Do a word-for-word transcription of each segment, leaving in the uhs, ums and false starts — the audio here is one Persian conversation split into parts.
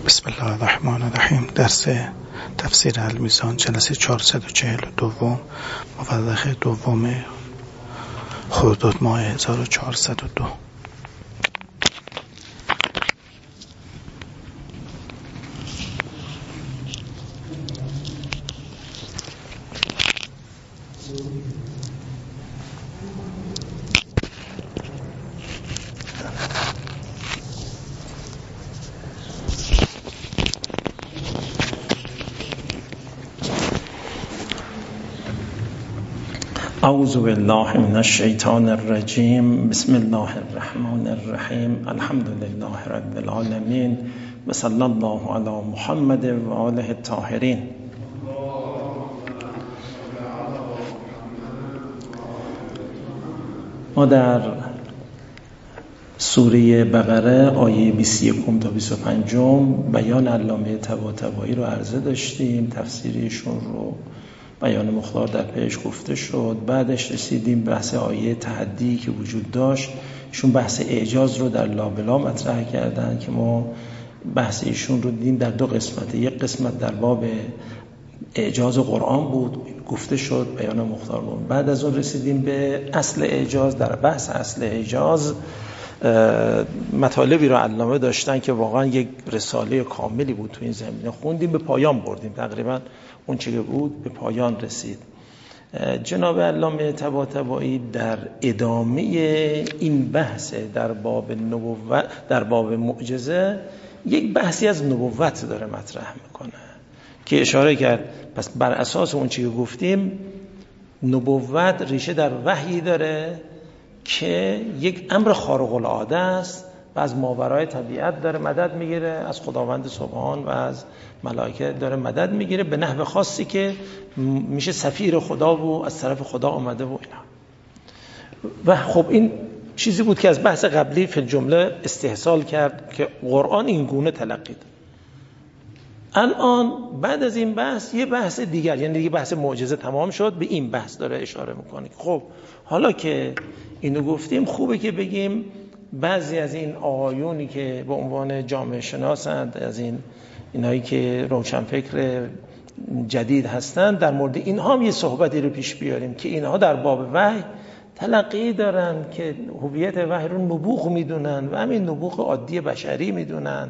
بسم الله الرحمن الرحیم. درس تفسیر المیزان جلسه چهارصد و چهل و دو، مورخ دوم خرداد ماه هزار و چهارصد و دو. اعوذ بالله من الشیطان الرجیم. بسم الله الرحمن الرحیم. الحمد لله رب العالمین و صلی الله علی محمد و آله الطاهرین. ما در سوره بقره آیه بیست و یک تا بیست و پنج بیان علامه طباطبایی رو عرضه داشتیم، تفسیرشون رو بیان مختار در پیش گفته شد. بعدش رسیدیم بحث آیه تحدی که وجود داشت، ایشون بحث اعجاز رو در لابلا مطرح کردن که ما بحث ایشون رو دیدیم در دو قسمت. یک قسمت در باب اعجاز قرآن بود، گفته شد بیان مختار بود. بعد از اون رسیدیم به اصل اعجاز. در بحث اصل اعجاز مطالبی رو علامه داشتن که واقعا یک رساله کاملی بود تو این زمینه. خوندیم، به پایان بردیم، تقریبا اون چیزی بود به پایان رسید. جناب علامه طباطبایی در ادامه این بحث در باب نبوت، در باب معجزه، یک بحثی از نبوت داره مطرح میکنه که اشاره کرد پس بر اساس اون چیزی که گفتیم نبوت ریشه در وحی داره که یک امر خارق العاده است و از ماورای طبیعت داره مدد میگیره، از خداوند سبحان و از ملائکه داره مدد میگیره به نحو خاصی که میشه سفیر خدا و از طرف خدا آمده و اینا. و خب این چیزی بود که از بحث قبلی فی الجمله استحصال کرد که قرآن این گونه تلقید. الان بعد از این بحث یه بحث دیگر، یعنی دیگه بحث معجزه تمام شد، به این بحث داره اشاره میکنه. خب حالا که اینو گفتیم خوبه که بگیم بعضی از این آقایونی که به عنوان جامعه شناسند، از این اینایی که روشنفکر جدید هستند، در مورد اینها هم یه صحبتی رو پیش بیاریم که اینها در باب وحی تلقی دارن که هویت وحی رو نبوغ میدونن و همین نبوغ عادی بشری میدونن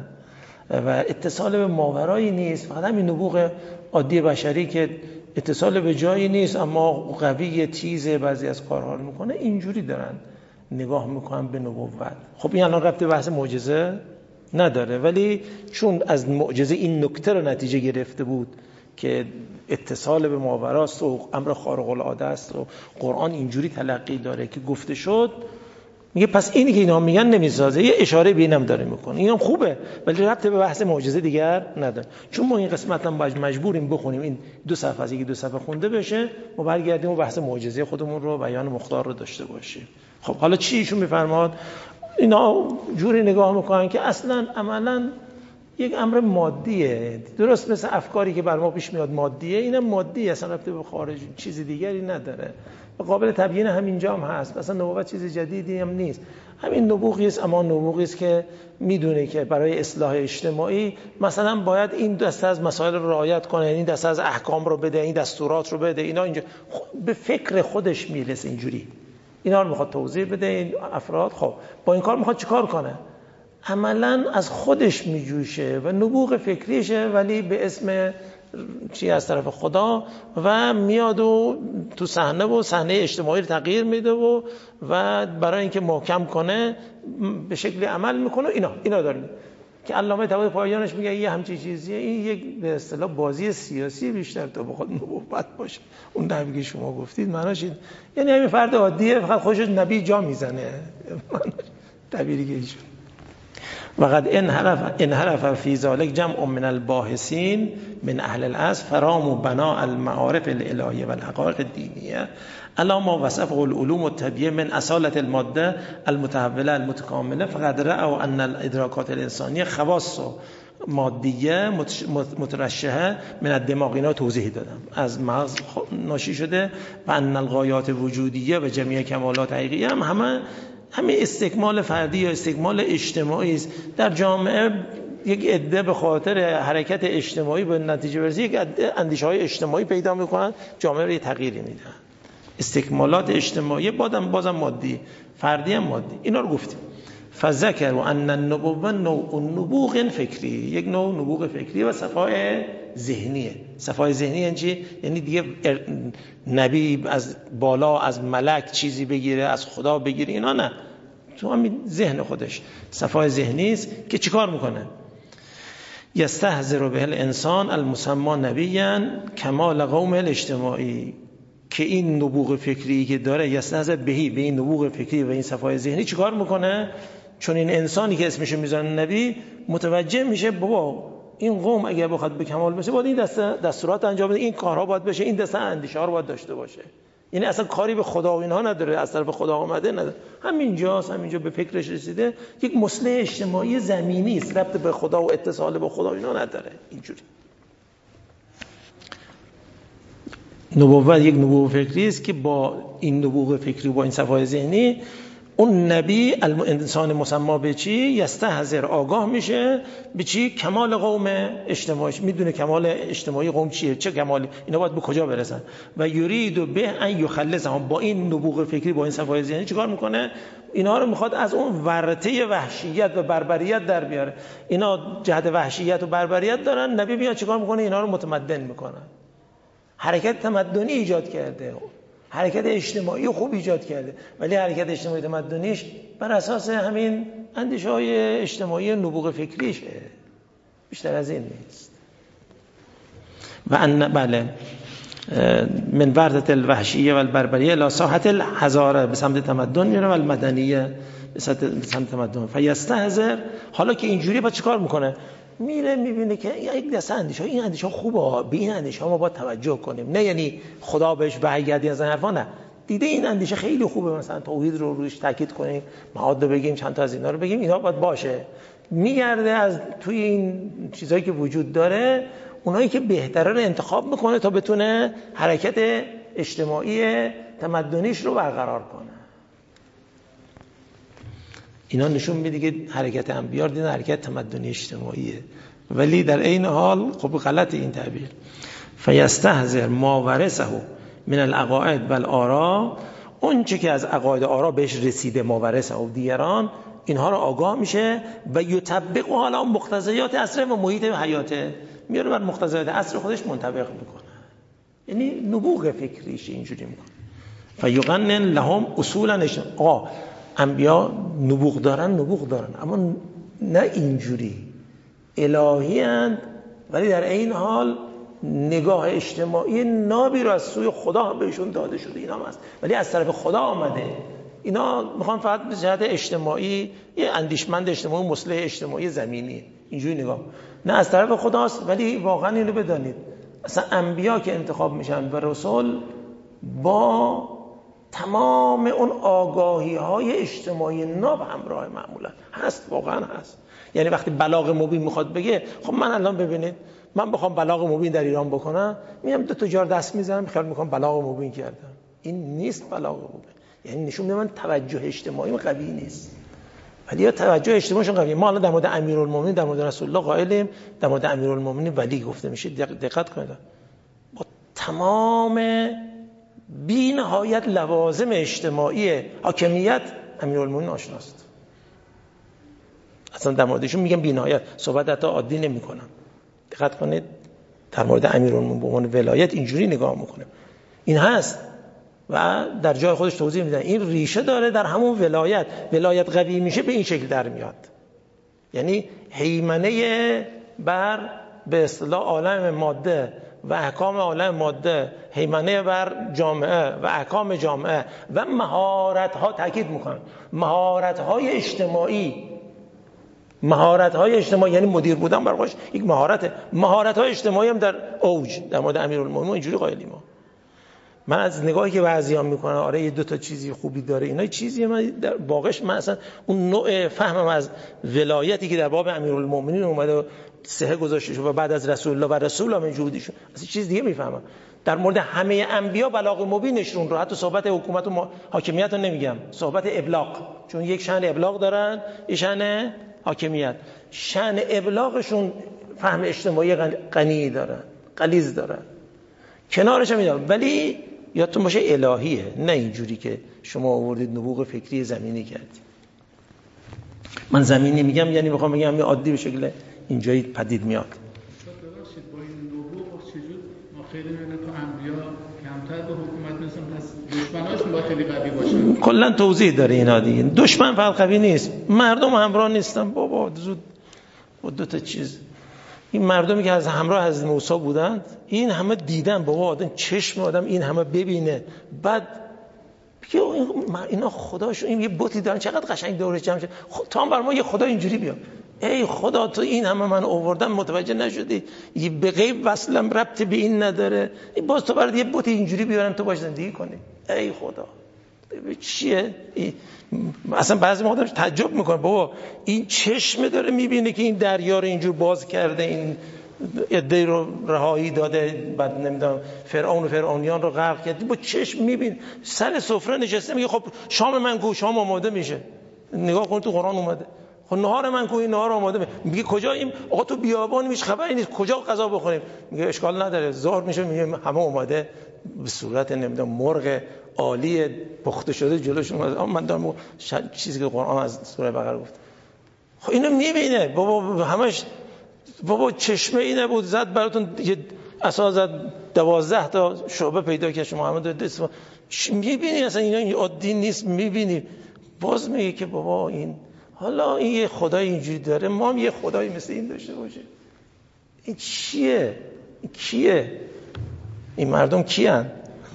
و اتصال به ماورایی نیست، فقط همین نبوغ عادی بشری که اتصال به جایی نیست اما قوی تیز بعضی از کارها رو میکنه، اینجوری دارن نگاه میکنن به نبوت. خب این الان ربط بحث معجزه نداره، ولی چون از معجزه این نکته رو نتیجه گرفته بود که اتصال به ماوراست و امر خارق العاده است و قرآن اینجوری تلقی داره که گفته شد، میگه پس اینی که اینا میگن نمیسازه، یه اشاره به اینم داره میکنه. اینم خوبه ولی ربط به بحث معجزه دیگر نداره. چون ما این قسمت هم مجبوریم بخونیم این دو صفحه از یک دو صفحه خونده بشه، ما برگردیم و بحث معجزه خودمون رو بیان مختار رو داشته باشیم. خب حالا چی ایشون میفرماد؟ اینا جوری نگاه میکنن که اصلا عملا یک امر مادیه، درست مثل افکاری که بر ما پیش میاد مادیه، اینم مادیه، اصلا ربطی به خارج چیز دیگری نداره. قابل تبیین همینجا هم هست، اصلا نبوت چیز جدیدی هم نیست، همین نبوغی است، اما نبوغی است که میدونه که برای اصلاح اجتماعی مثلا باید این دسته از مسائل رو رعایت کنه، این دسته از احکام رو بده، این دستورات رو بده، اینا اینجا به فکر خودش میرسه اینجوری، اینا رو میخواد توضیح بده این افراد. خب با این کار میخواد چیکار کنه؟ عملا از خودش میجوشه و نبوغ فکریشه، ولی به اسم چی از طرف خدا، و میاد و تو صحنه و صحنه اجتماعی رو تغییر میده و و برای اینکه محکم کنه به شکلی عمل میکنه. اینا اینا داریم که علامه طباطبایی پایانش میگه یه همچین چیزیه، این یک به اصطلاح بازی سیاسی بیشتر تا بخواد نبوت باشه. اون نبی که شما گفتید معناش این، یعنی همین فرد عادیه فقط خودش نبی جا میزنه، تعبیری که ایشون وقد انحرف انحرف فی ذلک جمع من الباحثین من اهل الاصل فرام و بناء المعارف الالهیه و الحقائق الدینیه الا ما وصفه العلوم الطبیعیه من اصالت الماده المتحوله المتکامله فقد رأوا ان الادراکات الانسانیه خواص مادیه مترشحه من الدماغ. اینا توضیح دادم، از مغز ناشی شده و ان الغایات وجودیه و جمیع کمالات حقیقیه هم همه همین استکمال فردی یا استکمال اجتماعی است. در جامعه یک عده به خاطر حرکت اجتماعی به نتیجه برسی یک اندیشه‌های اجتماعی پیدا میکنن، جامعه رو تغییری میدن. استکمالات اجتماعی بازم بازم مادی، فردی هم مادی. اینا رو گفتیم. فذکر و ان النبوه نوع نبوغ فکری، یک نوع نبوغ فکری و صفای ذهنیه. صفای ذهنی یعنی چی؟ یعنی دیگه نبی از بالا از ملک چیزی بگیره، از خدا بگیره، اینا نه، تو همین ذهن خودش صفای ذهنی است که چیکار میکنه؟ یستهزر به الانسان المسمى نبیا کمال قوم الاجتماعی، که این نبوغ فکری که داره یستهزر بهی، به این نبوغ فکری و این صفای ذهنی چیکار میکنه؟ چون این انسانی که اسمش میذارن نبی متوجه میشه بابا این قوم اگر بخواد به کمال بشه باید این دسته دستورات انجام بده، این کارها باید بشه، این دسته اندیشه ها رو باید داشته باشه. یعنی اصلا کاری به خدا و اینها نداره، از طرف خدا آمده نداره، همینجاست، همینجا به فکرش رسیده، یک مصلح اجتماعی زمینی است، ربط به خدا و اتصال به خدا اینا نداره. اینجوری نبوت یک نبوغ فکری است که با این نبوغ فکری با این صفای ذهنی اون نبی انسان مسما به چی؟ یستهزر، آگاه میشه به چی؟ کمال قوم اجتماعی، میدونه کمال اجتماعی قوم چیه، چه کمالی، اینا باید به کجا برسن. و یرید به ان یخلصهم، با این نبوغ فکری با این صفای ذهنی چیکار میکنه؟ اینا رو میخواد از اون ورطه وحشیت و بربریت در بیاره. اینا جهت وحشیت و بربریت دارن، نبی میاد چیکار میکنه؟ اینا رو متمدن میکنه. حرکت تمدنی ایجاد کرده، حرکت اجتماعی خوب ایجاد کرده، ولی حرکت اجتماعی تمدنیش بر اساس همین اندیشه‌های اجتماعی نبوغ فکریشه، بیشتر از این نیست. و ان بله من ورطه الوحشیه و البربریه لا ساحت الحضاره، به سمت تمدن میره، و المدنیه به سمت تمدن. فیستهزر، حالا که اینجوری با چیکار میکنه؟ میره میبینه که یک دسته اندیشه ها، این اندیشه ها خوبه، به این اندیشه ها ما باید توجه کنیم، نه یعنی خدا بهش وحی از این حرفا، نه، دیده این اندیشه خیلی خوبه، مثلا توحید رو روش تاکید کنیم، معاد رو بگیم، چند تا از اینا رو بگیم، اینا باید باشه. میگرده از توی این چیزایی که وجود داره اونایی که بهتره رو انتخاب میکنه تا بتونه حرکت اجتماعی تمدنیش رو برقرار کنه. اینا نشون میده که حرکت انبیاء دیدن حرکت تمدنی اجتماعیه، ولی در این حال خب غلط این تعبیر. فیستهزر ما ورثه من العقائد و الآراء، اون چه که از عقاید و آرا بهش رسیده، ما ورثه و دیگران، اینها رو آگاه میشه و یطبق حالا مقتضیات عصر و محیط حیاته، میاره بر مقتضیات عصر خودش منطبق میکنه. یعنی نبوغ فکریش اینجوری میکنه. فیقنن لهم اصولا اجتماعی. آقا انبیا نبوغ دارن، نبوغ دارن، اما نه اینجوری الهی اند، ولی در این حال نگاه اجتماعی نابی رو از سوی خدا بهشون داده شده، اینا هم هست، ولی از طرف خدا آمده. اینا میخوان فقط به جهت اجتماعی، یه اندیشمند اجتماعی، مصلح اجتماعی زمینی، اینجوری نگاه، نه از طرف خداست. ولی واقعا اینو بدانید، اصلا انبیا که انتخاب میشن و رسول با تمام اون آگاهی های اجتماعی ناب همراه معمولا هست، واقعا هست. یعنی وقتی بلاغ مبین میخواد بگه، خب من الان ببینید من بخوام بلاغ مبین در ایران بکنم، میام دو تا جار دست میزنم، خیال میکنم بلاغ مبین کردم. این نیست بلاغ مبین، یعنی نشون میده من توجه اجتماعی قوی نیست، ولی یا توجه اجتماعیشون قویه. ما الان در مورد امیرالمومنین، در مورد رسول الله قائلیم، در مورد امیرالمومنین ولی گفته میشه، دقت کنید، با تمام بی نهایت لوازم اجتماعی حاکمیت امیرالمومنین آشناست. اصلا در موردشون میگم بی نهایت، صحبت حتی عادی نمی کنم. دقت کنید، در مورد امیرالمومنین به عنوان ولایت اینجوری نگاه میکنه، این هست و در جای خودش توضیح میدن. این ریشه داره در همون ولایت. ولایت قوی میشه به این شکل در میاد، یعنی هیمنه بر به اصطلاح عالم ماده و احکام عالم ماده، هیمنه بر جامعه و احکام جامعه و مهارت ها، تاکید میکنن مهارت های اجتماعی. مهارت های اجتماعی یعنی مدیر بودن بر خودش یک مهارته. مهارت های اجتماعی هم در اوج در مورد امیرالمومنین اینجوری قائلیم. من از نگاهی که بعضیان میکنن آره یه دو تا چیزی خوبی داره، اینا چیزی من در واقعش من اصلا اون نوع فهمم از ولایتی که در باب امیرالمومنین اومده سه گذاشته شد و بعد از رسول الله و رسول هم وجودی شد، اصلا چیز دیگه میفهمم. در مورد همه انبیا بلاغ مبینشون رو، حتی صحبت حکومت و حاکمیت رو نمیگم، صحبت ابلاغ، چون یک شأن ابلاغ دارن، یک شأن حاکمیت. شأن ابلاغشون فهم اجتماعی غنی دارن، غلیظ دارن، کنارش هم میدارن، ولی یادتون باشه الهیه، نه اینجوری که شما آوردید نبوغ فکری زمینی کردید. من زمینی میگم یعنی میخوام بگم همین عادی به شکل اینجایی پدید میاد. ببخشید با این نبوغ چجور ما خیلی میبینیم تو انبیا کمتر به حکومت میرسن، پس دشمناشون باید خیلی قوی باشن. کلا توضیح داره اینا دیگه. دشمن فقط قوی نیست، مردم همراه نیستن. بابا زود با دو تا چیز، این مردمی که از همراه از موسی بودند این همه دیدن، بابا آدم چشم آدم این همه ببینه، بعد بگه اینا خداشون این یه بتی دارن چقدر قشنگ دورش جمع شد، خب تا هم بر ما یه خدا اینجوری بیاد. ای خدا تو این همه من آوردم متوجه نشدی، به غیب وصلم ربط به این نداره، باز تو برات یه بت اینجوری بیارم تو باش زندگی کنی. ای خدا چیه این؟ اصلا بعضی موقع تعجب میکنه، بابا این چشم داره میبینه که این دریا رو اینجور باز کرده، این عده رو رهایی داده، بعد نمیدونم فرعون و فرعونیان رو غرق کرد، با چشم میبینه. سر سفره نشسته میگه خب شام من کو، شام آماده میشه. نگاه کن تو قرآن اومده، خب نهار من کو، این نهار آماده میشه. میگه کجا این آقا تو بیابان میش خبری نیست، کجا غذا بخوریم؟ میگه اشکال نداره، ظهر میشه، میگه همه اومده به صورت نمیدونم مرغ عالی پخته شده جلوشون اومده. من دارم چیزی که قرآن از سوره بقره گفت، خب اینو میبینه. بابا همش بابا چشمه ای نبود، زد براتون یه اساس زد دوازده تا شعبه پیدا کرد، شما همه دست میبینی اصلا اینا عادی نیست. میبینی باز میگه که بابا این حالا این یه خدای اینجوری داره، ما هم یه خدایی مثل این داشته باشه. این چیه؟ این کیه؟ این مردم کیان؟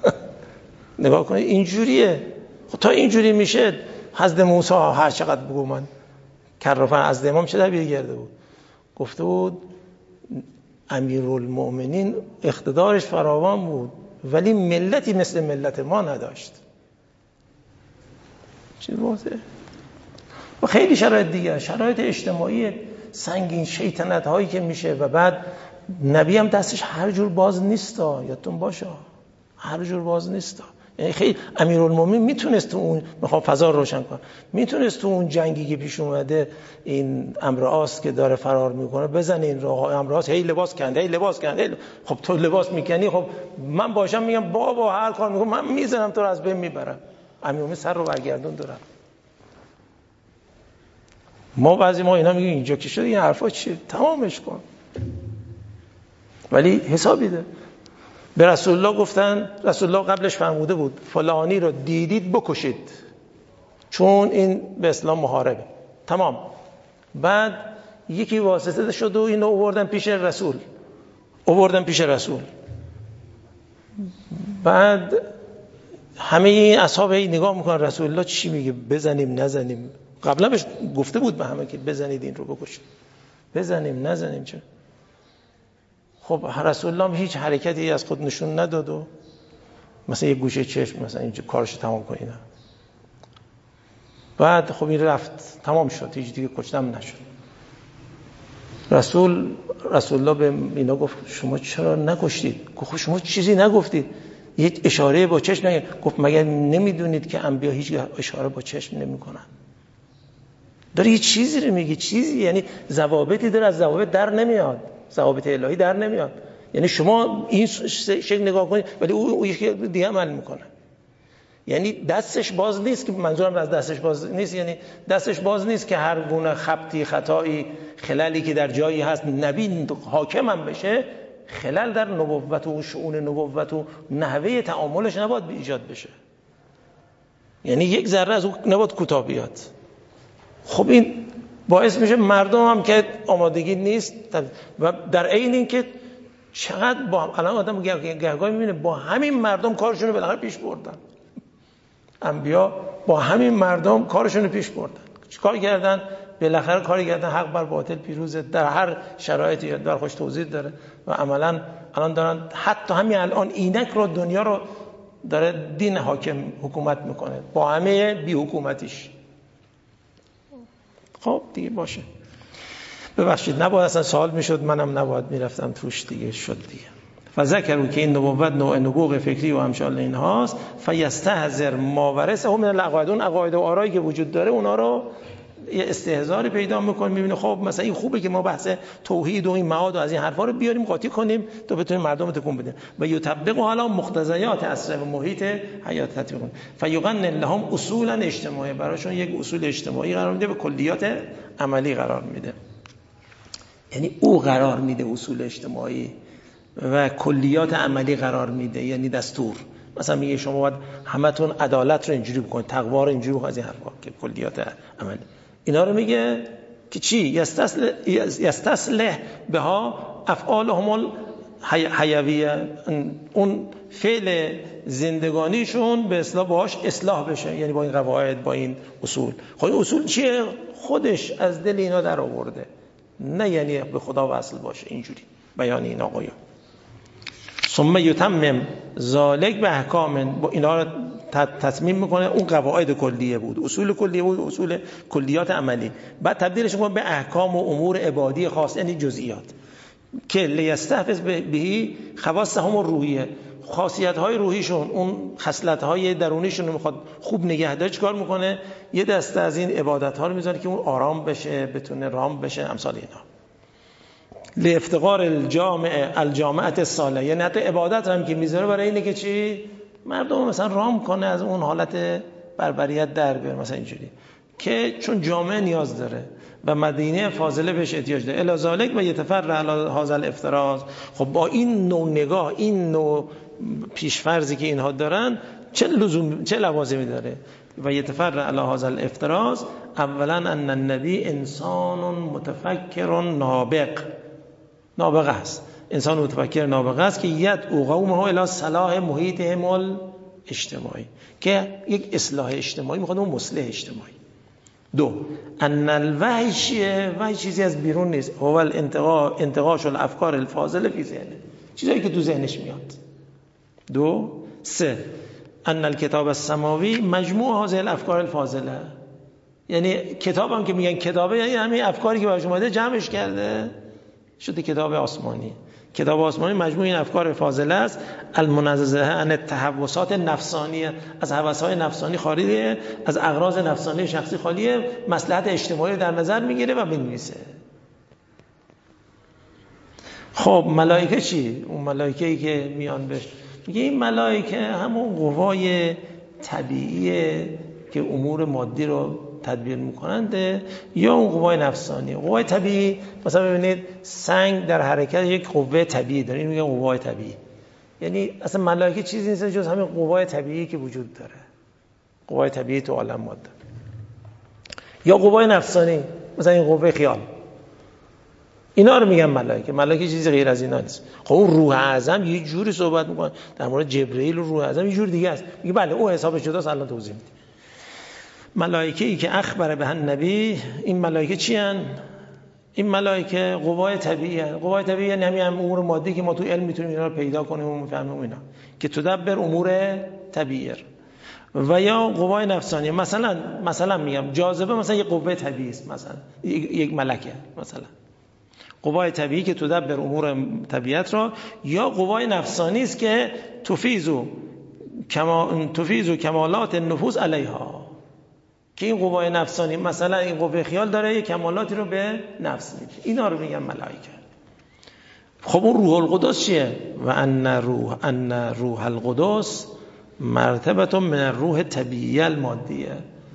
نگاه کنید اینجوریه. خب تا اینجوری میشه حضرت موسی هر چقدر بگو من کرافن از امام چه در بیگرده بود، گفته بود امیرالمؤمنین اقتدارش فراوان بود ولی ملتی مثل ملت ما نداشت. چی واضحه؟ و خیلی شرایط دیگه، شرایط اجتماعی سنگین، شیطنت هایی که میشه، و بعد نبی هم دستش هر جور باز نیستا، یادتون باشه هر جور باز نیستا. یعنی خیلی امیرالمومنین میتونست تو اون، میخوام فضا رو روشن کنم، میتونست تو اون جنگی که پیش اومده این امرآس که داره فرار میکنه بزنه این راه، امرآس هی لباس کنده هی لباس کنده هی. خب تو لباس میکنی، خب من باشم میگم بابا هر کار میکنم من میزنم تو رو از بین میبرم. امیرالمومنین سر رو برگردون دارم. ما بعضی ما اینا میگیم اینجا که شده این حرفا چیه، تمامش کن. ولی حسابی ده. به رسول الله گفتن، رسول الله قبلش فرموده بود فلانی رو دیدید بکشید چون این به اسلام محاربه. تمام. بعد یکی واسطه شد و اینو آوردن پیش رسول، آوردن پیش رسول. بعد همه این اصحاب هی نگاه میکنن رسول الله چی میگه، بزنیم نزنیم. قبلا بهش گفته بود به همه که بزنید این رو بکشید، بزنیم نزنیم. چه خب رسول الله هیچ حرکتی از خود نشون نداد و مثلا یه گوشه چشم مثلا اینجا کارش تمام کنه. بعد خب این رفت تمام شد، هیچ دیگه کشتم نشد. رسول رسول الله به اینا گفت شما چرا نکشتید؟ گفت شما چیزی نگفتید، یه اشاره با چشم نگید. گفت مگر نمیدونید که انبیا هیچ اشاره با چشم نمیکنن؟ داره یه چیزی رو میگه، چیزی یعنی ضوابطی داره، از ضوابط در نمیاد، ضوابط الهی در نمیاد. یعنی شما این شکل نگاه کنید ولی او, او یکی دیگه عمل میکنه. یعنی دستش باز نیست، که منظورم از دستش باز نیست یعنی دستش باز نیست که هر گونه خبطی، خطایی، خلالی که در جایی هست نبی حاکم هم بشه، خلل در نبوت و شؤون نبوت و نحوه تعاملش نباید ایجاد بشه. یعنی یک ذره از او نباید کوتاه بیاد. خب این باعث میشه مردم هم که آمادگی نیست، و در عین این که چقدر با الان آدم گهگاه میبینه با همین مردم کارشون رو بالاخره پیش بردن. انبیا با همین مردم کارشون رو پیش بردن. چیکار کردن؟ بالاخره کاری کردن حق بر باطل پیروزه. در هر شرایطی در خوش توضیح داره و عملا الان دارن حتی همین الان اینک رو دنیا رو داره دین حاکم حکومت میکنه با همه بی حکومتیش. خب دیگه باشه، ببخشید نباید اصلا سوال میشد، منم نباید میرفتم توش، دیگه شد دیگه. فذکروا که این نبوت نوع نبوغ فکری و امثال این هاست، فیستحذر ما ورثه من العقاید، اون عقاید و آرایی که وجود داره اونا رو یه استهزاری پیدا میکنه، میبینه خب مثلا این خوبه که ما بحث توحید و این معاد و از این حرفا رو بیاریم قاطی کنیم تا بتونیم مردم تکون بدیم و یطبق حالا مقتضیات عصر و محیط حیات تطبیق کنه. فیغنن لهم اصولا اجتماعی، براشون یک اصول اجتماعی قرار میده و کلیات عملی قرار میده. یعنی او قرار میده اصول اجتماعی و کلیات عملی قرار میده، یعنی دستور. مثلا میگه شما باید همتون عدالت رو اینجوری بکنید، تقوا رو اینجوری بکنید، از این حرفا که کلیات عملی. اینا رو میگه که چی؟ یستسلح یستسلح بها افعالهم الحیویه، اون فعل زندگانیشون به اصلاح باهاش اصلاح بشه، یعنی با این قواعد، با این اصول. خب این اصول چیه؟ خودش از دل اینا در آورده، نه یعنی به خدا وصل باشه. اینجوری بیان این آقایون. ثم یتمم ذالک به احکام، با اینا رو تتمیم میکنه. اون قواعد کلیه بود، اصول کلیه بود، اصول کلیات عملی، بعد تبدیلش میکنه به احکام و امور عبادی خاص، یعنی جزئیات که لیستحفظ بهی خواصهم الروحیه، خاصیت های روحیشون، اون خصلت های درونیشون رو میخواد خوب نگه داره. چیکار میکنه؟ یه دسته از این عبادت ها رو میذاره که اون آرام بشه، بتونه رام بشه، امثال اینا. لافتقار الجامع الجامعه الصالحه، یعنی حتی عبادت هم که میذاره برای اینه که چی؟ مردم مثلا رام کنه، از اون حالت بربریت در بیاره، مثلا اینجوری که چون جامعه نیاز داره و مدینه فاضله بهش احتیاج داره. الی ذالک و یتفرع علی هذا الافتراض. خب با این نوع نگاه، این نوع پیشفرضی که اینها دارن، چه لزوم، چه لوازمی داره؟ و یتفرع علی هذا الافتراض اولا ان النبی انسان متفکر نابغ، نابغه است، انسان متفکر نابغه است که یدعو قومه الی صلاح محیطهم الاجتماعی، که یک اصلاح اجتماعی میخواد، اون مصلح اجتماعی. دو، ان الوحی چیه؟ وحی چیزی از بیرون نیست، هو الانتقا انتقاش الافکار الفاضله فی ذهنه، چیزایی که تو ذهنش میاد. دو، سه، ان الکتاب السماوی مجموع هذه الافکار الفاضله، یعنی کتابم که میگن کتابه، یعنی همین افکاری که براش اومده جمعش کرده شده کتاب آسمانی. کتاب آسمانی مجموع این افکار فاضله است، المنزهه عن التهوسات نفسانیه، از هوس‌های نفسانی خالیه، از اغراض نفسانی شخصی خالیه، مصلحت اجتماعی در نظر میگیره و می‌نویسه. خب ملائکه چی؟ اون ملائکه‌ای که میان بهش میگه این ملائکه همون قوای طبیعیه که امور مادی رو تدبیر میکننده، یا اون قوای نفسانی. قوای طبیعی مثلا ببینید سنگ در حرکت یک قوه طبیعی داره، این میگه قوای طبیعی. یعنی اصلا ملائکه چیزی نیست جز همین قوای طبیعی که وجود داره، قوای طبیعی تو عالم ماده. یا قوای نفسانی مثلا این قوه خیال، اینا رو میگن ملائکه. ملائکه چیزی غیر از اینا نیست. خب اون روح اعظم یه جوری صحبت میکنه در مورد جبرئیل و روح اعظم یه جور دیگه است، میگه بله اون حساب جداست، الان توضیح میدیم. ملائکه ای که اخبر به النبی، این ملائکه چی هن؟ این ملائکه قوای طبیعی هن. قوای طبیعی یعنی همین امور مادی که ما تو علم میتونیم اینا رو پیدا کنیم و میفهمیم اینا، که تدبر امور طبیعی. و یا قوای نفسانی، مثلا مثلا میگم جاذبه مثلا یک قوه طبیعی است، مثلا یک ملکه، مثلا قوای طبیعی که تدبر امور طبیعت را. یا قوای نفسانی است که تفیزو کما تفیزو کمالات النفوس علیها، که این قوای نفسانی مثلا این قوه خیال داره یک کمالاتی رو به نفس میده، اینا رو میگن ملائکه. خب اون روح القدس چیه؟ و ان روح ان روح القدس مرتبه من الروح طبیعی المادیه،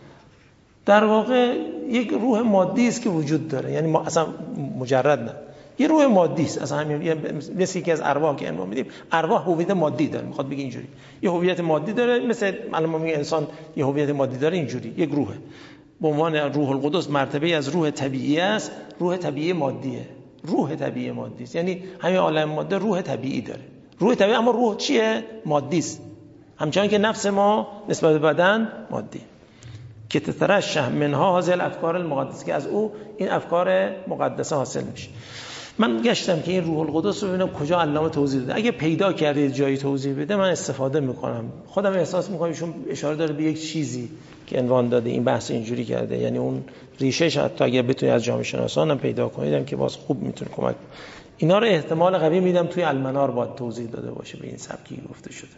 در واقع یک روح مادی است که وجود داره، یعنی ما اصلا مجرد نه، یه روح مادی است، اصلا همین مثل یکی از ارواح که ما میدیم، ارواح هویت مادی داره، میخواد بگه اینجوری یه هویت مادی داره، مثل الان ما میگیم انسان یه هویت مادی داره، اینجوری یک روحه. به عنوان روح القدس مرتبه از روح طبیعی است، روح طبیعی مادیه، روح طبیعی مادی است، یعنی همین عالم ماده روح طبیعی داره، روح طبیعی، اما روح چیه؟ مادی است، همچنان که نفس ما نسبت به بدن مادی. که تترشح منها هذه الافکار المقدسه، که از او این افکار مقدسه حاصل میشه. من گشتم که این روح القدس رو ببینم کجا علامه توضیح داده، اگه پیدا کردید جایی توضیح بده من استفاده میکنم. خودم احساس میکنم ایشون اشاره داره به یک چیزی که عنوان داده، این بحث اینجوری کرده، یعنی اون ریشه شاید تا اگه بتونید از جامعه شناسان هم پیدا کنیدم که باز خوب میتونه کمک. اینا رو احتمال قوی میدم توی المنار باید توضیح داده باشه به این سبکی گفته شده.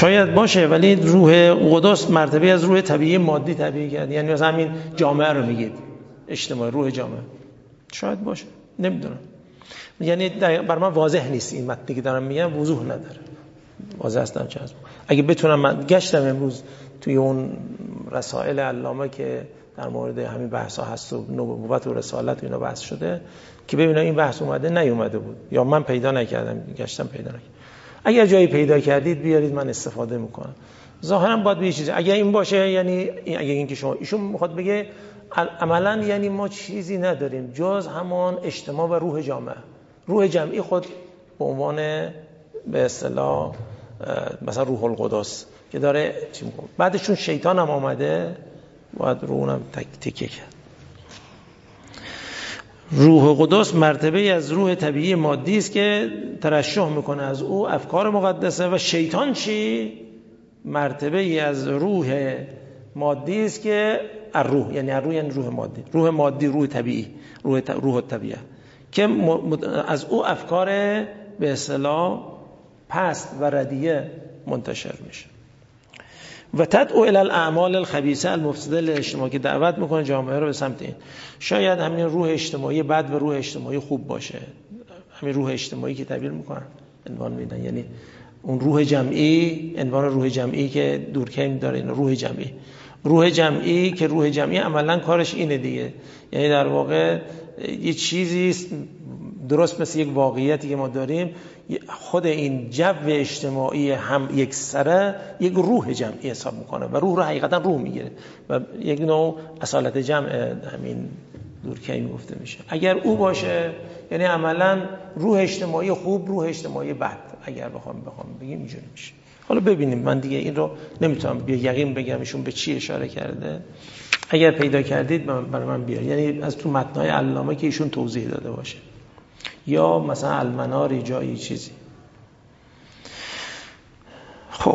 شاید باشه، ولی روح قدس مرتبه از روح طبیعی مادی طبیعی کرد. یعنی از همین جامعه رو میگید، اجتماع روح جامعه. شاید باشه، نمیدونم. یعنی بر من واضح نیست این متنی که دارم میگم، وضوح نداره. واضح هستم چه هست. اگه بتونم، من گشتم امروز توی اون رسائل علامه که در مورد همین بحثا هست و نبوت و رسالت و اینا بحث شده که ببینم این بحث اومده نیومده بود یا من پیدا نکردم، گشتم پیدا نکردم. اگر جایی پیدا کردید بیارید، من استفاده میکنم. ظاهرا باید به یه چیزی اگه این باشه، یعنی اگه این که شما ایشون میخواد بگه عملا یعنی ما چیزی نداریم جز همان اجتماع و روح جامعه، روح جمعی خود به عنوان به اصطلاح مثلا روح القدس که داره چی میکنه. بعدش چون شیطان هم آمده باید رو اونم تکیه کرد. روح قدس مرتبه از روح طبیعی مادی است که ترشح میکنه از او افکار مقدسه، و شیطان چی؟ مرتبه از روح مادی است که الروح، یعنی الروح یعنی روح مادی، روح مادی روح طبیعی، روح ت... روح طبیعه که از او افکار به اصطلاح پست و ردیه منتشر میشه. و تدعو الی الاعمال الخبیثه المفسده للاجتماع، که دعوت میکنه جامعه رو به سمت این. شاید همین روح اجتماعی بد و روح اجتماعی خوب باشه، همین روح اجتماعی که تعبیر میکنن عنوان میدن، یعنی اون روح جمعی، عنوان روح جمعی که دورکهیم داره، این روح جمعی، روح جمعی که روح جمعی عملا کارش اینه دیگه، یعنی در واقع یه چیزی درست مثل یک واقعیتی که ما داریم، خود این جو اجتماعی هم یک سره یک روح جمعی حساب میکنه و روح رو حقیقتا روح میگیره و یک نوع اصالت جمع همین دورکهیم گفته میشه. اگر او باشه یعنی عملا روح اجتماعی خوب، روح اجتماعی بد، اگر بخوام بخوام بگیم اینجوری میشه. حالا ببینیم، من دیگه این رو نمیتونم به یقین بگم ایشون به چی اشاره کرده. اگر پیدا کردید برای من بیار، یعنی از تو متن‌های علامه که ایشون توضیح داده باشه، یا مثلا المنار جایی چیزی. خب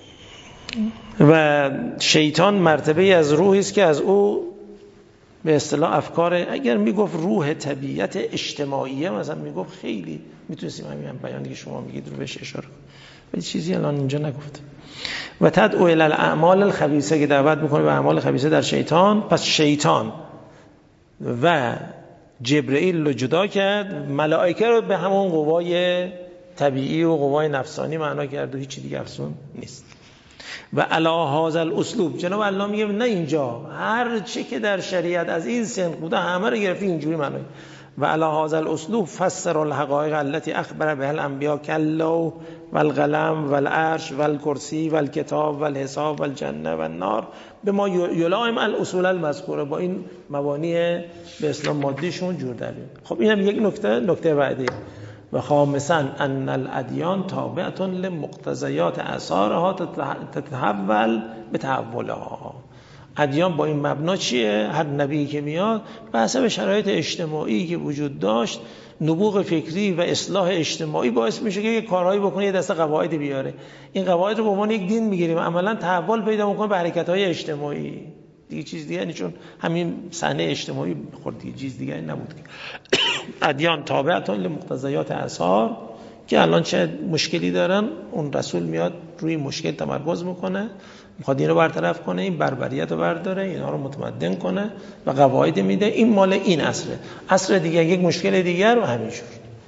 و شیطان مرتبه از روحی است که از او به اصطلاح افکار، اگر میگفت روح طبیعت اجتماعیه مثلا میگفت خیلی میتونستیم همین بیانی که شما میگید رو بهش اشاره کنیم، ولی چیزی الان اینجا نگفت. و تدعو الی الاعمال الخبیثه، که دعوت میکنه به اعمال خبیثه در شیطان. پس شیطان و جبرئیل رو جدا کرد، ملائکه رو به همون قوای طبیعی و قوای نفسانی معنا کرد و هیچی دیگه افسون نیست. و علی هذا الاسلوب، جناب الله میگه نه اینجا هر چی که در شریعت از این سن بوده همه رو گرفتی اینجوری معنی. و علی هذا الاسلوب فسر الحقائق التي اخبر بها الانبیاء كاللوح والقلم والعرش والکرسی والکتاب والحساب والجنه والنار بما یلائم الاصول المذکوره، با این مبانی به اسلام مادیشون جور داریم. خب اینم یک نکته. نکته بعدی و خامسا ان الادیان تابعه لمقتضیات اثارها تتحول به تحولها. ادیان با این مبنا چیه؟ هر نبی که میاد به حسب شرایط اجتماعی که وجود داشت، نبوغ فکری و اصلاح اجتماعی باعث میشه که یه کارهایی بکنه، یه دسته قواعد بیاره. این قواعد رو به عنوان یک دین میگیریم، عملا تحول پیدا میکنه به حرکت‌های اجتماعی. دیگه چیز دیگه یعنی چون همین صحنه اجتماعی خورد دیگه، چیز دیگه نبود. ادیان تابعتون لمقتضیات اثار، که الان چه مشکلی دارن، اون رسول میاد روی مشکل تمرکز میکنه، میخواد این رو برطرف کنه، این بربریت رو برداره، اینا رو متمدن کنه و قواعد میده. این مال این عصره. عصر دیگه یک مشکل دیگر و همینجور.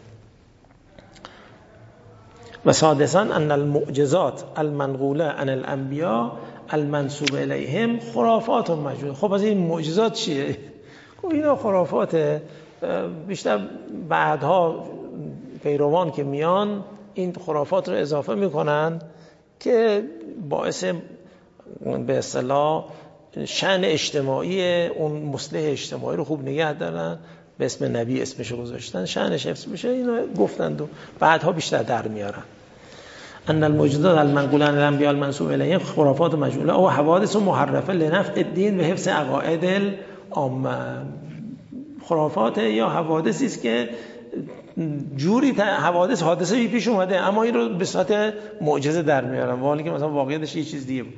و سادساً ان المعجزات المنقوله عن الانبیاء المنسوب الیهم خرافات مجنون. خب از این معجزات چیه؟ خب اینا خرافاته. بیشتر بعدها پیروان که میان این خرافات رو اضافه میکنن که باعث به اصطلاح شأن اجتماعی اون مصلح اجتماعی رو خوب نگه دارن، به اسم نبی اسمشو گذاشتن، شأنش حفظ بشه، اینو گفتند و بعدها بیشتر در میارن. ان الموجودات المنقوله عن الانبیاء المنسوب الیهم خرافات مجهوله او حوادث محرفه لنفع الدین و حفظ عقاید العامه. خرافات یا حوادثی است که جوری حوادث حادثه پیش اومده اما این رو به صورت معجزه در میارن، ولی که مثلا واقعیتش یه چیز دیگه بود.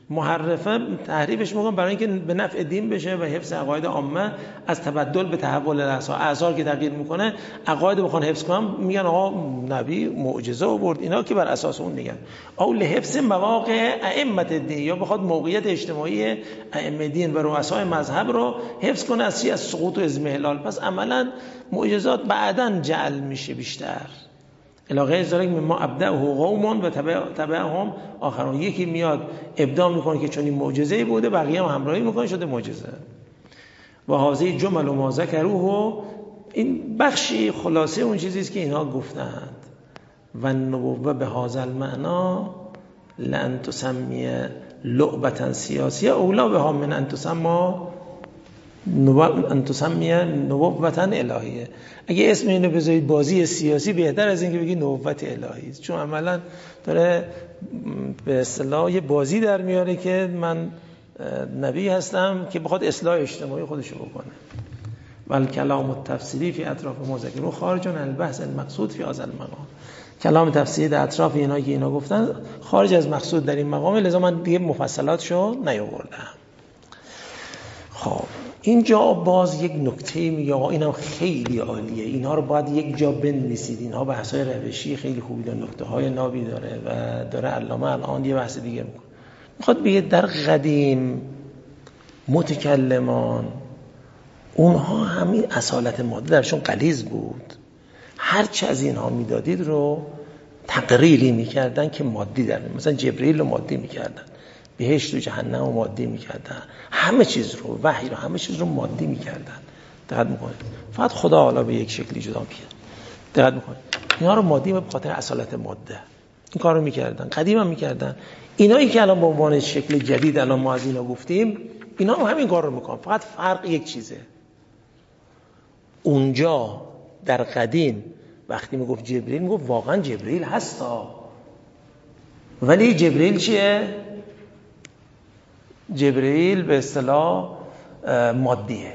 محرفه تحریفش میکنن برای اینکه به نفع دین بشه و حفظ عقاید عامه از تبدل به تحول الاعصار. اعصار که تغییر میکنه عقاید بخوان حفظ کنن میگن آقا نبی معجزه آورد، اینا که بر اساس اون میگن. او لحفظ مواقع ائمه الدین، یا بخواد موقعیت اجتماعی ائمه دین و رؤسای مذهب رو حفظ کنه از چی؟ از سقوط و اضمحلال. پس عملا معجزات بعداً جعل میشه بیشتر. علاقه ذالک مما ابدعه قوم و تبعهم آخرون. یکی میاد ابداع میکنه که چون این معجزه‌ای بوده، بقیه هم همراهی میکنه شده معجزه. و هذه جمل و ما ذکروه، این بخشی خلاصه اون چیزی است که اینها گفتند. و النبوه به هذا المعنا لان تسمی لعبه سیاسیه اولا بها من ان تسمى ان تسمی نبوة الهیه. اگه اسم اینو بذارید بازی سیاسی بهتر از اینکه بگید نبوت الهی است، چون عملا داره به اصطلاح یه بازی در میاره که من نبی هستم که بخواد اصلاح اجتماعی خودشو بکنه. بل کلام التفسیری فی اطراف ما ذکر خارج عن البحث المقصود فی هذا المقام. کلام تفسیری در اطراف اینا که اینا گفتن خارج از مقصود در این مقام، لذا من دیگه مفصلاتشو نیاوردم. خب اینجا باز یک نکته میگه آقا اینم خیلی عالیه، اینها رو باید یک جا بنویسید. اینها بحث‌های روشی خیلی خوبی داره، نکته‌های نابی داره و داره علامه الان یه بحث دیگه میکنه. میخواد بگه در قدیم متکلمان اونها همین اصالت ماده درشون غلیظ بود، هرچی از اینها میدادید رو تقریری میکردن که مادی در میاد. مثلا جبرئیل رو مادی میکردن، بهشت و جهنم رو مادی میکردن، همه چیز رو، وحی رو، همه چیز رو مادی میکردن. دقت میکنید؟ فقط خدا حالا به یک شکلی جدا میکرد. دقت میکنید؟ اینا رو مادی به خاطر اصالت ماده این کار رو میکردن، قدیم هم میکردن. اینایی که الان به عنوان شکل جدید الان ما از اینا گفتیم، اینا هم همین کار رو میکنن. فقط فرق یک چیزه. اونجا در قدیم وقتی میگفت جبرئیل، میگفت واقعا جبرئیل هستا، ولی جبرئیل چیه؟ جبرئیل به اصطلاح مادیه،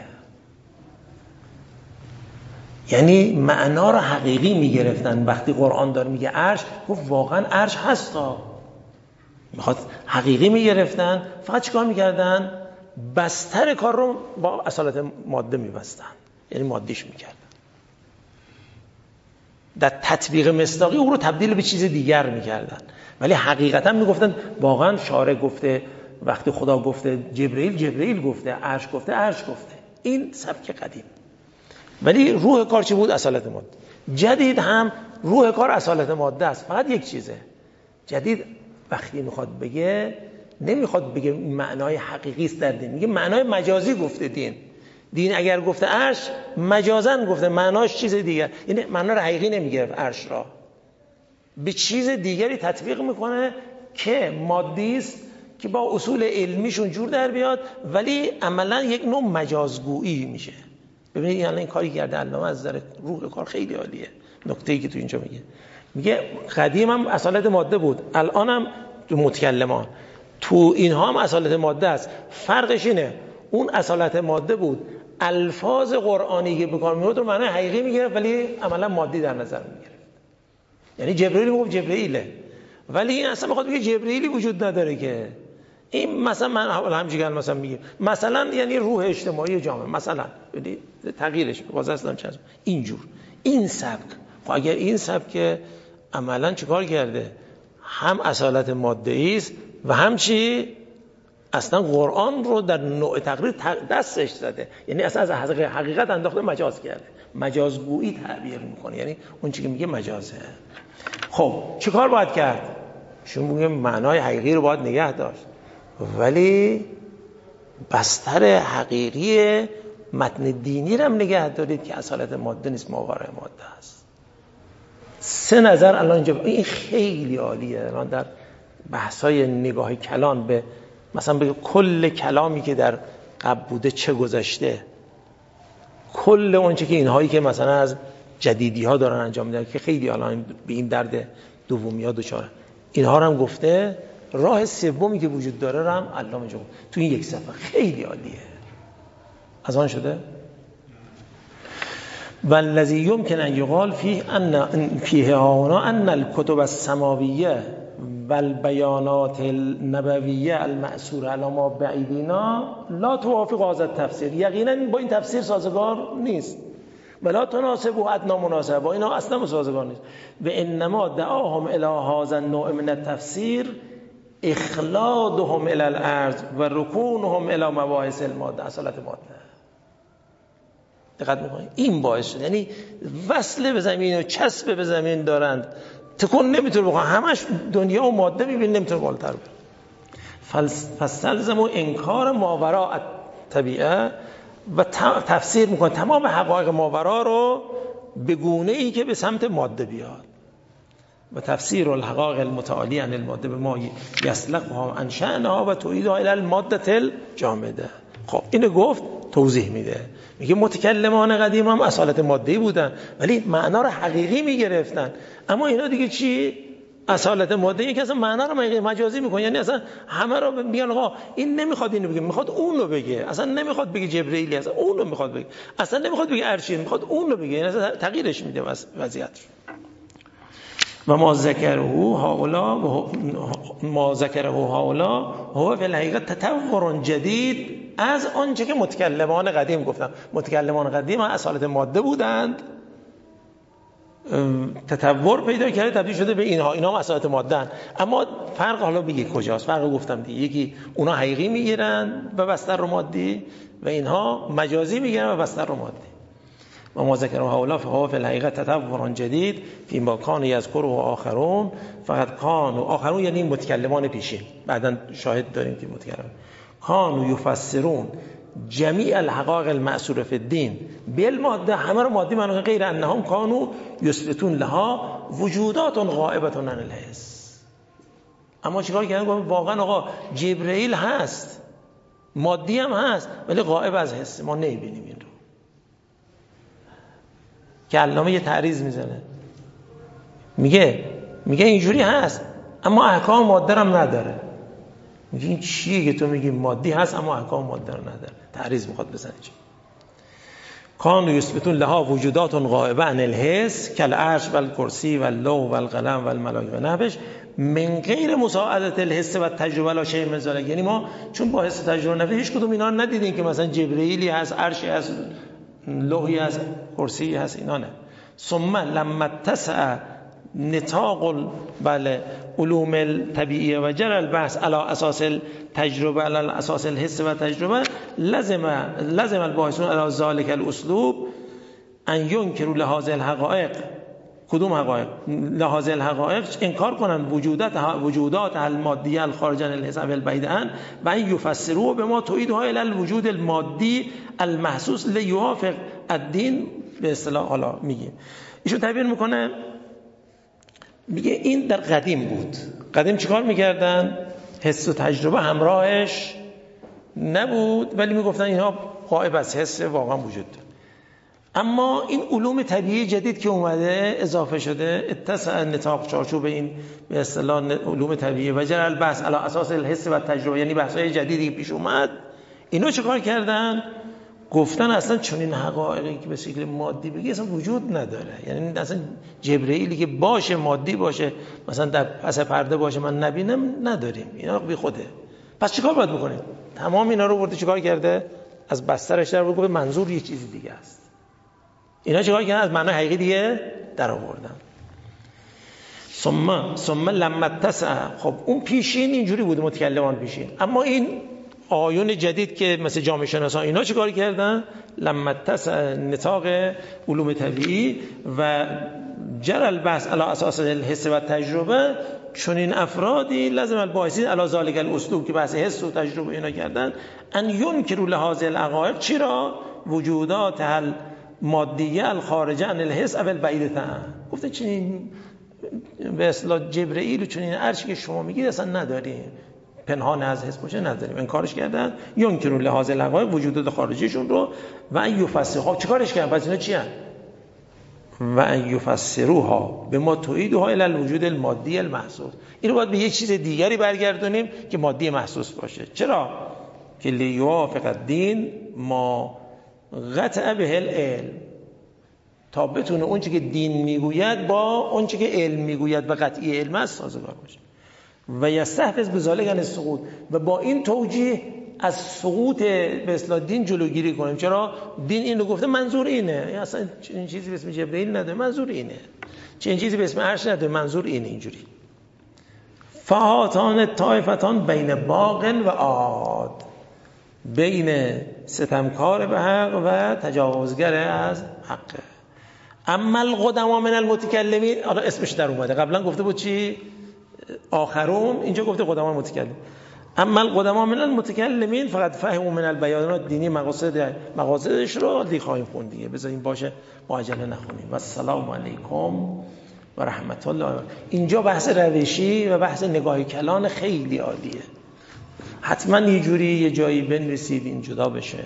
یعنی معنا رو حقیقی میگرفتن. وقتی قرآن داره میگه عرش، گفت واقعا عرش هستا، میخواد حقیقی میگرفتن. فقط چیکار میکردن؟ بستر کار رو با اصالت ماده میبستن، یعنی مادیش میکردن. در تطبیق مصداقی او رو تبدیل به چیز دیگر میکردن، ولی حقیقتا میگفتن واقعا شارع گفته، وقتی خدا گفته جبرئیل، جبرئیل گفته، عرش گفته، عرش گفته. این سبک قدیم. ولی روح کار چی بود؟ اصالت ماده. جدید هم روح کار اصالت ماده است، فقط یک چیزه. جدید وقتی میخواد بگه، نمیخواد بگه معنای حقیقی است در دین، میگه معنای مجازی گفته دین. دین اگر گفته عرش، مجازن گفته، معناش چیز دیگر، یعنی معنا رو حقیقی نمیگه، عرش را به چیز دیگری تطبیق میکنه که مادی است، که با اصول علمیشون جور در بیاد، ولی عملا یک نوع مجازگویی میشه. ببینید یعنی این کاری کرده علامه از نظر روح کار خیلی عالیه. نکته‌ای که تو اینجا میگه، میگه قدیم هم اصالت ماده بود، الان هم متکلمان تو اینها هم اصالت ماده است. فرقش اینه اون اصالت ماده بود، الفاظ قرآنی که به کار می‌برد رو معنای حقیقی میگرفت، ولی عملا مادی در نظر میگرفت. یعنی جبرئیل میگفت جبرئیله، ولی این اصلا میخواد بگه جبرئیلی وجود نداره که این مثلا من همینجوری مثلا میگه مثلا یعنی روح اجتماعی جامعه مثلا ببین تغییرش باز اصلا چه اینجور این سبک. خب اگر این سبک عملا چیکار کرده؟ هم اصالت ماده است و هم چی؟ اصلا قرآن رو در نوع تقریر دستش زده، یعنی اصلا از حقیقت انداخته مجاز کرده، مجازگویی تعبیر میکنه، یعنی اون چیزی که میگه مجازه. خب چیکار باید کرد؟ شما میگه معنای حقیقی رو باید نگه داشت، ولی بستر حقیقی متن دینی رو هم نگه دارید که اصالت ماده نیست، ماورای ماده است. سه نظر الان اینجا این خیلی عالیه. الان در بحث‌های نگاه کلان به مثلا به کل کلامی که در قبل بوده چه گذشته، کل اون چه که اینهایی که مثلا از جدیدی ها دارن انجام میدن که خیلی الان به این درد دومی ها دوچاره، اینها رو هم گفته. راه سومی که وجود داره رو هم علامه جو تو این یک صفحه خیلی عالیه. از آن شده والذی یمکن ان یقال فیه ان فیه هانا ان الکتب السماویه و البیانات النبویه المأثور علی ما بعیدینا لا توافق هذا التفسیر، یقینا با این تفسیر سازگار نیست. ولا تناسب و ادنا مناسبه، با اینا اصلا سازگار نیست. و انما دعاهم الی هذا النوع من التفسیر اخلادهم الی الارض و رکونهم الی مباحث الماده، اصالت ماده. دقت میکنید این باعث شد، یعنی وصله به زمین و چسب به زمین دارند، تکون نمیتونه بکنه، همش دنیا و ماده میبین، نمیتونه بالاتر بره. فاستلزم و انکار ماوراء طبیعه و تفسیر میکنه تمام حقایق ماورا رو به گونه ای که به سمت ماده بیاد. و تفسیر الحقائق المتعالی عن الماده به ما یسلقها عن شأنها و تعیدها الی الماده الجامده. خب اینو گفت، توضیح میده، میگه متکلمان قدیم هم اصالت ماده‌ای بودن ولی معنا رو حقیقی میگرفتن، اما اینا دیگه چی؟ اصالت ماده‌ای که اصلا معنا رو مجازی میکنه، یعنی اصلا همه رو میگن آقا این نمیخواد اینو بگه، میخواد اون رو بگه، اصلا نمیخواد بگه جبرئیلی، اصلا اون رو میخواد بگه، اصلا نمیخواد بگه عرشی، میخواد اون رو بگه، یعنی اصلا تغییرش میده وضعیت رو. و ما ذکره هؤلاء ما ذکره هؤلاء هو فی الحقیقت تطور جدید از آنچه که متکلمان قدیم گفتم. متکلمان قدیم اصالت ماده بودند، تطور پیدا کرده، تبدیل شده به اینها، اینا هم اصالت ماده هستند. اما فرق حالا بگی کجاست؟ فرق گفتم دیگه، یکی اونا حقیقی میگیرن و بستر رو مادی و اینها مجازی میگیرن و بستر رو مادی. و ما ذکر هؤلاء فهو فی الحقیقت تطور جدید فی ما کان یذکره آخرون، فقط کان و آخرون یعنی متکلمان پیشین، بعداً شاهد داریم که متکلم کانوا یفسرون جمیع الحقائق المأثوره فی الدین بالماده، همه رو مادی معنی، غیر انهم کانوا یثبتون لها وجودات غائبه عن الحس. اما چیکار کردن؟ واقعا آقا جبرئیل هست، مادی هم هست، ولی غائب از حس، ما نمیبینیم این رو. که علامه یه تعریض میزنه، میگه میگه اینجوری هست اما احکام ماده هم نداره. میگه این چیه که تو میگی مادی هست اما احکام ماده رو نداره؟ تعریض میخواد بزنه. کانوا یثبتون لها وجودات غائبه عن الحس کالعرش و الکرسی و اللوح و القلم و الملائکه و نحوش من غیر مساعدت الحس و تجربه لا شیء من ذلک. یعنی ما چون با حس تجربه نفی هیچ کدوم اینا رو ندیدیم که مثلا جبرئیلی هست، عرشی هست، لوحی هست، کرسی هست، اینا نه. ثم لما اتسع نطاق بله علوم الطبیعیه و جرى البحث على اساس التجربه على اساس الحس و تجربه لازم لازم الباحثون على ذلك الاسلوب ان ينكروا لهذه الحقائق. کدوم حقایق؟ لهذه الحقائق انکار کنن وجودات وجودات المادیه الخارج عن الحس البعید عن و ان یفسروه بما تعیدها الى الوجود المادی المحسوس لیوافق الدین. به اصطلاح حالا میگیم ایشون تعبیر میکنه، میگه این در قدیم بود. قدیم چیکار میکردن؟ حس و تجربه همراهش نبود ولی میگفتن اینها غائب از حس واقعا وجود داره. اما این علوم طبیعی جدید که اومده اضافه شده، اتسع نطاق چارچوب این به اصطلاح علوم طبیعی و جرى البحث علی اساس الحس و تجربه، یعنی بحث‌های جدیدی پیش اومد، اینو چیکار کردن؟ گفتن اصلا چون این حقایقی که به شکل مادی بگی اصلا وجود نداره. یعنی اصلا جبرئیلی که باشه مادی باشه مثلا در پس پرده باشه من نبینم نداریم، اینا بی خوده. پس چیکار باید بکنیم؟ تمام اینا رو برده چیکار کرده؟ از بسترش در برده منظور یه چیز دیگه است. اینا چیکار کردن؟ از معنای حقیقی دیگه در آوردن. ثم ثم لما اتسع، خب اون پیشین اینجوری بود، متکلمان پیشین. اما این آیون جدید که مثل جامعه شناسان اینا چیکار کردن؟ لما اتسع نطاق علوم طبیعی و جرى البحث على اساس الحس و تجربه، چون این افرادی لازم الباحثین علی ذلک الاسلوب که بحث حس و تجربه اینا کردن، ان ينكروا لهذه الحقائق چرا؟ وجودات المادیه الخارجه عن الحس اول بعیدتر. گفته چنین به اصطلاح جبرئیل چون این عرشی که شما میگید اصلا نداریم، پنهان از حس باشه نداریم، انکارش کردن. ينكروا لهذه الحقائق وجودات خارجیشون رو و ان یفسروها، چیکارش کردن؟ پس اینا چی ان؟ و ان یفسروها بما تعیدها الى الوجود المادی المحسوس. اینو باید به یک چیز دیگری برگردونیم که مادی محسوس باشه. چرا؟ که لیوافق الدین ما قطع به العلم، تا بتونه اون چی که دین میگوید با اون چی که علم میگوید و قطعی علم است سازگار باشه. و یستحفظ بذالک عن السقوط، و با این توجیه از سقوط به اصطلاح دین جلوگیری کنیم. چرا؟ دین اینو گفته، منظور اینه، اصلا این چیزی به اسم جبرئیل نداره، منظور اینه، چنین چیزی به اسم عرش نداره، منظور اینه. اینجوری فهاتان طایفتان بین باغ و عاد، بین ستمکار به حق و تجاوزگر از حق. اما القدما من المتکلمین، آره اسمش در اومده، قبلا گفته بود چی؟ آخرون، اینجا گفته قدما متکلم. اما القدما من المتکلمین فقط فهموا من البیانات دینی مقاصد مقاصدش رو دیگه خواهیم خوند دیگه، بذاریم باشه با عجله نخونیم. و السلام علیکم و رحمت الله. اینجا بحث روشی و بحث نگاه کلان خیلی عالیه، حتما یه جوری یه جایی بنویسید این جدا بشه.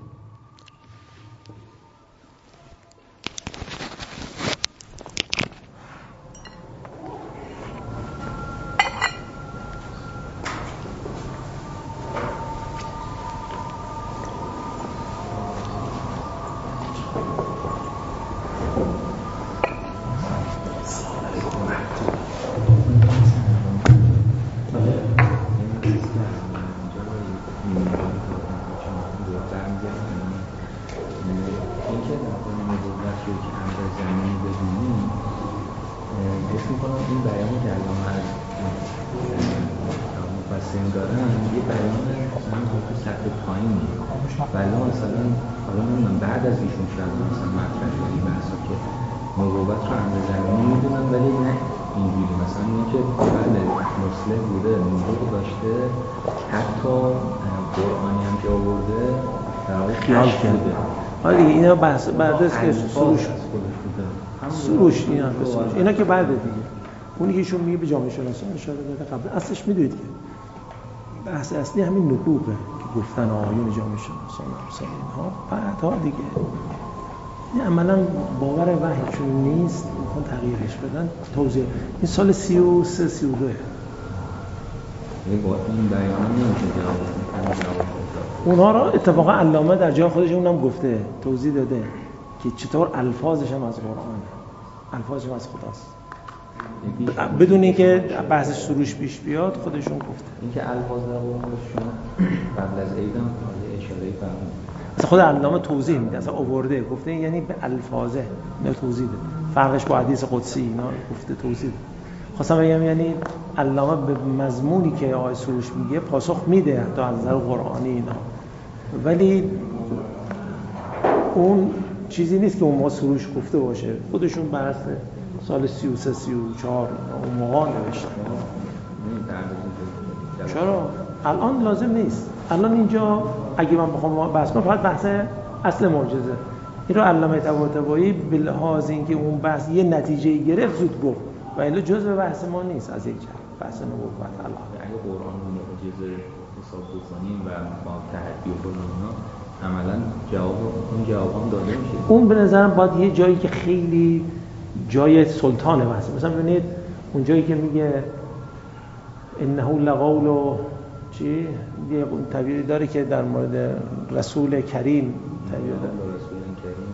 اینا بحث بعد از که سروش سروش اینا سروش اینا که بعد دیگه اونی که ایشون میگه به جامعه شناسان اشاره داده قبل، اصلش میدونید که بحث اصلی همین نبوغه که گفتن آیون جامعه شناسان مثلا اینها بعدها دیگه این عملا باور وحی چون نیست میخوان تغییرش بدن توضیح. این سال سی و سه سی و دو این با این بیان نمیشه جواب اونها را اتفاقا علامه در جای خودش اونم گفته، توضیح داده که چطور الفاظش هم از قرآن، الفاظش هم از خداست، بدون اینکه بحث سروش پیش بیاد خودشون گفته. اینکه الفاظ در قرآن شما قبل از عید هم اشاره فرمود، اصلا خود علامه توضیح میده، اصلا آورده گفته یعنی به الفاظه نه توضیح ده، فرقش با حدیث قدسی اینا گفته توضیح ده. خواستم بگم یعنی علامه به مضمونی که آیه سروش میگه پاسخ میده حتی از نظر قرآنی اینا، ولی اون چیزی نیست که اون ما سروش گفته باشه، خودشون بحث سال سی و سه سی و چهار اون موقع نوشتن. چرا؟ الان لازم نیست، الان اینجا اگه من بخوام بحث کنم فقط بحث اصل معجزه این رو علامه طباطبایی به لحاظ اینکه اون بحث یه نتیجه گرفت زود گفت و الا جزء بحث ما نیست. از یک جهت بحث نبوت الله اگه قرآن رو معجزه حساب بکنیم و با تحدی و اینا عملا جواب اون جواب هم داده میشه. اون به نظرم باید یه جایی که خیلی جای سلطانه بحث، مثلا ببینید اون جایی که میگه انه لقول و چی یه تعبیری داره که در مورد رسول کریم تعبیر داره، رسول کریم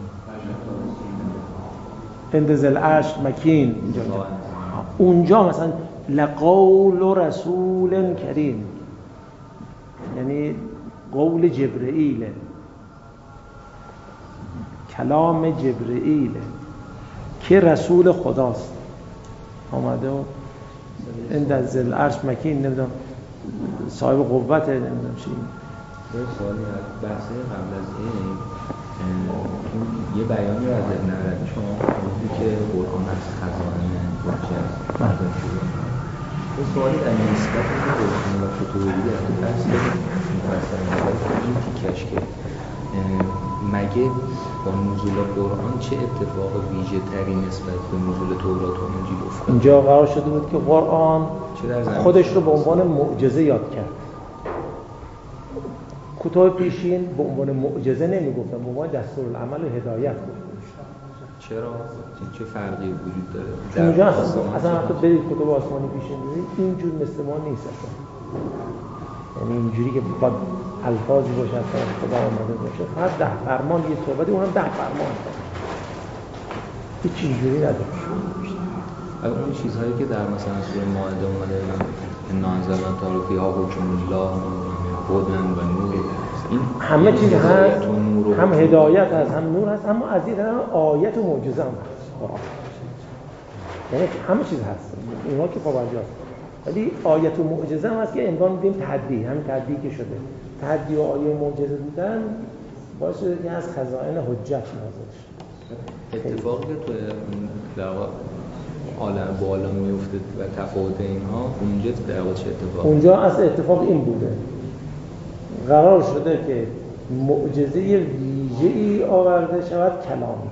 اندز العرش مکین، اینجا اونجا مثلا لقول رسول کریم یعنی قول جبرئیل، کلام جبرئیل که رسول خداست آمده و اندز العرش مکین، نمیدونم صاحب قوته، نمیدونم چی. یه سوالی از بحث قبل از این یه بیانی رو از ابن عربی شما گفتی که قرآن از خزائن بخشی است برداشت شده. یه سوالی در نسبت به قرآن و فتوحی از تو بحث مفصل نظر که این تیکش که مگه با نزول قرآن چه اتفاق ویژه تری نسبت به نزول تورات و انجیل افتاد؟ اینجا قرار شده بود که قرآن خودش رو به عنوان معجزه یاد کرد. کتاب پیشین به عنوان معجزه نمیگفتن، به عنوان دستورالعمل و هدایت گفتن. چرا؟ چه فرقی وجود داره؟ اونجا اصلا وقتی برید کتاب آسمانی پیشین ببینید اینجور مثل ما نیست اصلا. یعنی اینجوری که باید الفاظی باشه از طرف خدا آمده باشه، فقط ده فرمان یه صحبتی، اونم ده فرمان هیچ اینجوری نداره. اون چیزهایی که در مثلا سوره مائده اومده نانزل تا فیها حکم الله هدن و نور، این همه چیز هست، هم هدایت هست هم نور هست، اما از این طرف آیت و معجزه هم هست. یعنی همه چیز هست، اینا که پابرجاست، ولی آیت و معجزه هم هست که امکان میدیم تحدی، همین تحدی که شده تحدی و آیه و معجزه بودن باعث شده که از خزائن حجت نازل شد. اتفاقی که توی در واقع عالم بالا میفته و تفاوت اینها اونجا در واقع چه اتفاقی؟ اونجا از اتفاق این بوده، قرار شده که معجزه ویژه‌ای آورده شود کلامی،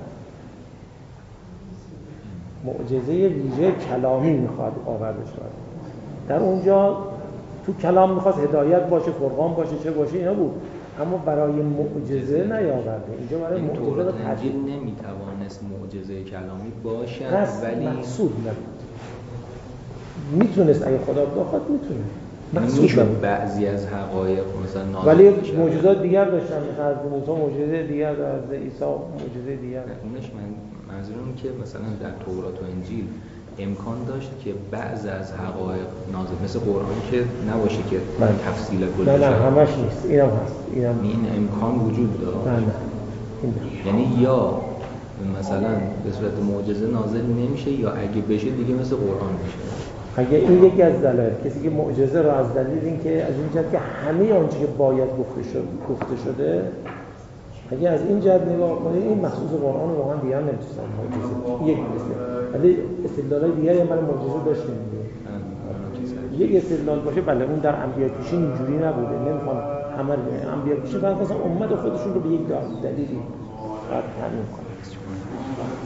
معجزه ویژه کلامی میخواد آورده شود. در اونجا تو کلام میخواست هدایت باشه، فرقان باشه، چه باشه اینا بود، اما برای معجزه نیاورده. اینجا برای معجزه رو تجدید نمیتوانست معجزه کلامی باشه، ولی مقصود نبود. میتونست اگه خدا بخواد میتونه، مقصود نبود. بعضی از حقایق مثلا نازل ولی معجزات دیگر داشتن، مثلا از موسی معجزه دیگر، از عیسی معجزه دیگر. اونش من منظورم که مثلا در تورات و انجیل امکان داشت که بعض از حقایق نازل مثل قرآن که نباشه که تفصیل کلی نه نه همش نیست، اینم هست، اینم این امکان وجود داره. نه نه این یعنی یا مثلا به صورت معجزه نازل نمیشه یا اگه بشه دیگه مثل قرآن میشه. اگه این یکی از دلایل، کسی که معجزه رو از دلیل این که از این جهت که همه آنچه که باید گفته شده گفته شده، اگه از این جهت نگاه کنید این مخصوص قرآن واقعا دیگه هم نمی‌تونن معجزه یک مثل، ولی استدلالای دیگری هم برای معجزه داشتیم دیگه. یک استدلال باشه بله اون در انبیاء پیشین اینجوری نبوده، نمیخوام همه رو انبیاء پیشین فقط مثلا امت خودشون رو به یک دلیلی باید تعیین کنن.